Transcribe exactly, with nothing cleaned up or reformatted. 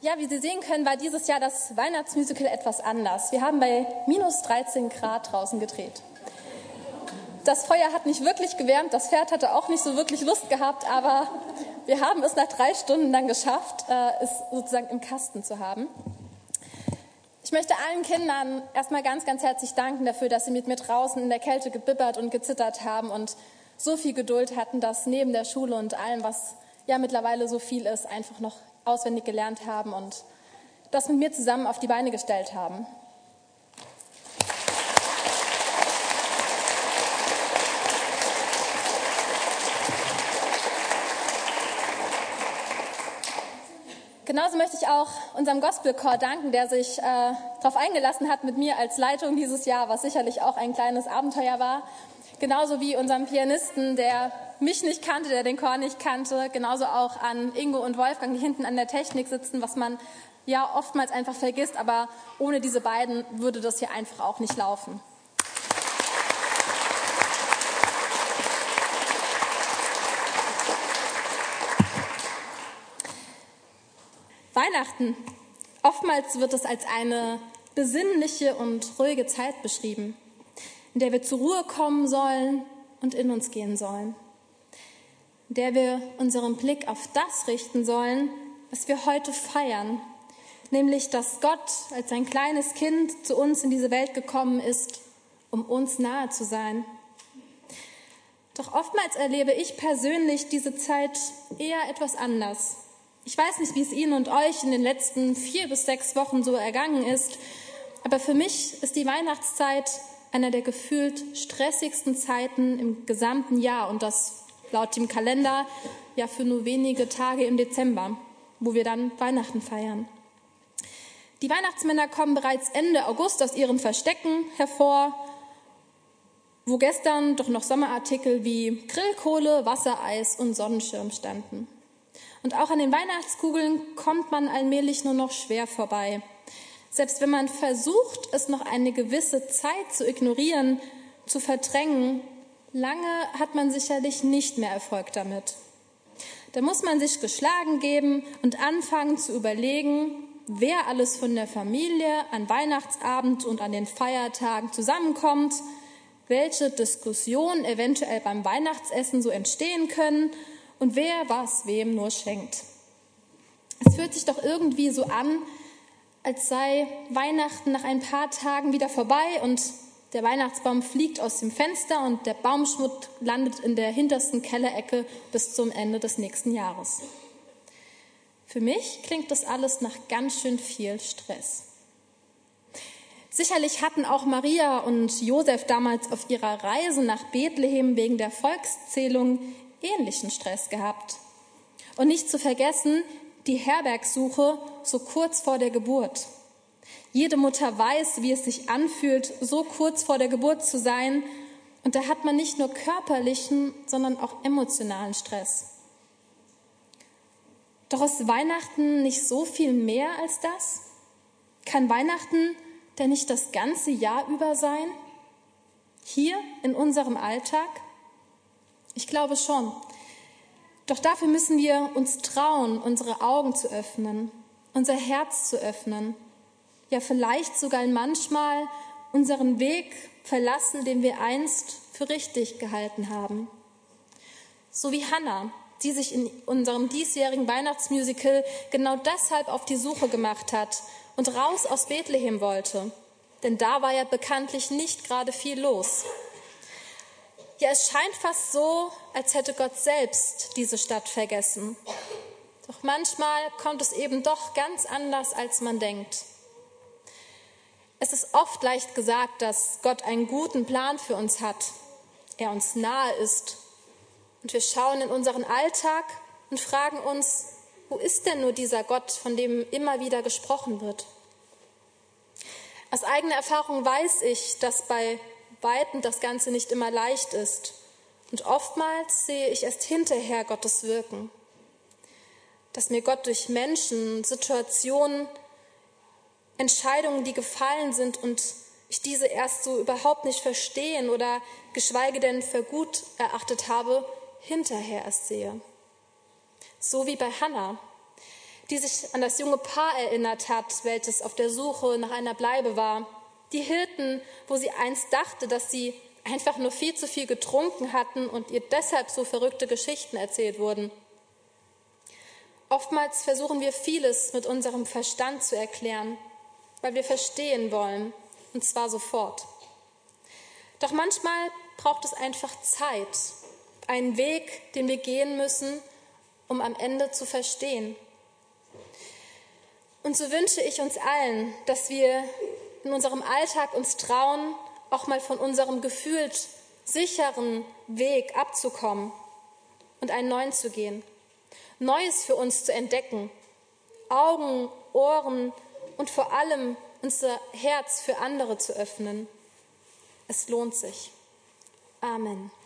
Ja, wie Sie sehen können, war dieses Jahr das Weihnachtsmusical etwas anders. Wir haben bei minus dreizehn Grad draußen gedreht. Das Feuer hat nicht wirklich gewärmt, das Pferd hatte auch nicht so wirklich Lust gehabt, aber wir haben es nach drei Stunden dann geschafft, es sozusagen im Kasten zu haben. Ich möchte allen Kindern erstmal ganz, ganz herzlich danken dafür, dass sie mit mir draußen in der Kälte gebibbert und gezittert haben und so viel Geduld hatten, dass neben der Schule und allem, was ja mittlerweile so viel ist, einfach noch auswendig gelernt haben und das mit mir zusammen auf die Beine gestellt haben. Genauso möchte ich auch unserem Gospelchor danken, der sich äh, darauf eingelassen hat mit mir als Leitung dieses Jahr, was sicherlich auch ein kleines Abenteuer war. Genauso wie unserem Pianisten, der mich nicht kannte, der den Chor nicht kannte. Genauso auch an Ingo und Wolfgang, die hinten an der Technik sitzen, was man ja oftmals einfach vergisst. Aber ohne diese beiden würde das hier einfach auch nicht laufen. Weihnachten. Oftmals wird es als eine besinnliche und ruhige Zeit beschrieben, in der wir zur Ruhe kommen sollen und in uns gehen sollen, in der wir unseren Blick auf das richten sollen, was wir heute feiern, nämlich, dass Gott als ein kleines Kind zu uns in diese Welt gekommen ist, um uns nahe zu sein. Doch oftmals erlebe ich persönlich diese Zeit eher etwas anders. Ich weiß nicht, wie es Ihnen und euch in den letzten vier bis sechs Wochen so ergangen ist, aber für mich ist die Weihnachtszeit einer der gefühlt stressigsten Zeiten im gesamten Jahr und das laut dem Kalender ja für nur wenige Tage im Dezember, wo wir dann Weihnachten feiern. Die Weihnachtsmänner kommen bereits Ende August aus ihren Verstecken hervor, wo gestern doch noch Sommerartikel wie Grillkohle, Wassereis und Sonnenschirm standen. Und auch an den Weihnachtskugeln kommt man allmählich nur noch schwer vorbei. Selbst wenn man versucht, es noch eine gewisse Zeit zu ignorieren, zu verdrängen, lange hat man sicherlich nicht mehr Erfolg damit. Da muss man sich geschlagen geben und anfangen zu überlegen, wer alles von der Familie an Weihnachtsabend und an den Feiertagen zusammenkommt, welche Diskussionen eventuell beim Weihnachtsessen so entstehen können und wer was wem nur schenkt. Es fühlt sich doch irgendwie so an, als sei Weihnachten nach ein paar Tagen wieder vorbei und der Weihnachtsbaum fliegt aus dem Fenster und der Baumschmuck landet in der hintersten Kellerecke bis zum Ende des nächsten Jahres. Für mich klingt das alles nach ganz schön viel Stress. Sicherlich hatten auch Maria und Josef damals auf ihrer Reise nach Bethlehem wegen der Volkszählung ähnlichen Stress gehabt. Und nicht zu vergessen, die Herbergsuche so kurz vor der Geburt. Jede Mutter weiß, wie es sich anfühlt, so kurz vor der Geburt zu sein. Und da hat man nicht nur körperlichen, sondern auch emotionalen Stress. Doch ist Weihnachten nicht so viel mehr als das? Kann Weihnachten denn nicht das ganze Jahr über sein? Hier in unserem Alltag? Ich glaube schon. Doch dafür müssen wir uns trauen, unsere Augen zu öffnen, unser Herz zu öffnen. Ja, vielleicht sogar manchmal unseren Weg verlassen, den wir einst für richtig gehalten haben. So wie Hannah, die sich in unserem diesjährigen Weihnachtsmusical genau deshalb auf die Suche gemacht hat und raus aus Bethlehem wollte. Denn da war ja bekanntlich nicht gerade viel los. Ja, es scheint fast so, als hätte Gott selbst diese Stadt vergessen. Doch manchmal kommt es eben doch ganz anders, als man denkt. Es ist oft leicht gesagt, dass Gott einen guten Plan für uns hat, er uns nahe ist. Und wir schauen in unseren Alltag und fragen uns, wo ist denn nur dieser Gott, von dem immer wieder gesprochen wird? Aus eigener Erfahrung weiß ich, dass bei Weitem das Ganze nicht immer leicht ist. Und oftmals sehe ich erst hinterher Gottes Wirken. Dass mir Gott durch Menschen, Situationen, Entscheidungen, die gefallen sind und ich diese erst so überhaupt nicht verstehen oder geschweige denn für gut erachtet habe, hinterher erst sehe. So wie bei Hannah. die sich an das junge Paar erinnert hat, welches auf der Suche nach einer Bleibe war. Die Hirten, wo sie einst dachte, dass sie einfach nur viel zu viel getrunken hatten und ihr deshalb so verrückte Geschichten erzählt wurden. Oftmals versuchen wir vieles mit unserem Verstand zu erklären, weil wir verstehen wollen, und zwar sofort. Doch manchmal braucht es einfach Zeit, einen Weg, den wir gehen müssen, um am Ende zu verstehen. Und so wünsche ich uns allen, dass wir in unserem Alltag uns trauen, auch mal von unserem gefühlt sicheren Weg abzukommen und einen neuen zu gehen, Neues für uns zu entdecken, Augen, Ohren und vor allem unser Herz für andere zu öffnen. Es lohnt sich. Amen.